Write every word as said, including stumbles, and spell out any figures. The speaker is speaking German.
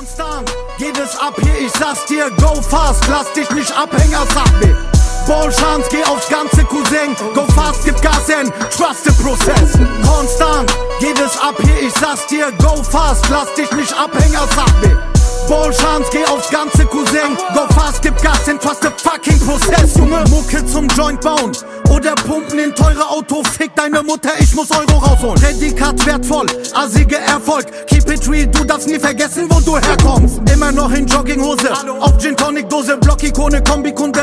Konstant geht es ab hier, ich sag's dir, go fast, lass dich nicht abhängen, sag mir. Ballchance, geh aufs ganze Cousin, go fast, gib Gas in, trust the process. Konstant geht es ab hier, ich sag's dir, go fast, lass dich nicht abhängen, sag mir. Ballchance, geh aufs ganze Cousin, go fast, gib Gas in, trust the fucking process. Junge, Mucke zum Joint bauen oder pumpen in teure Auto, fick deine Mutter, ich muss Euro rausholen. Prädikat wertvoll, assige Erfolg, keep it real, du darfst nie vergessen, wo du herkommst. Immer noch in Jogginghose, auf Gin Tonic Dose, Blockikone, Kombikunde.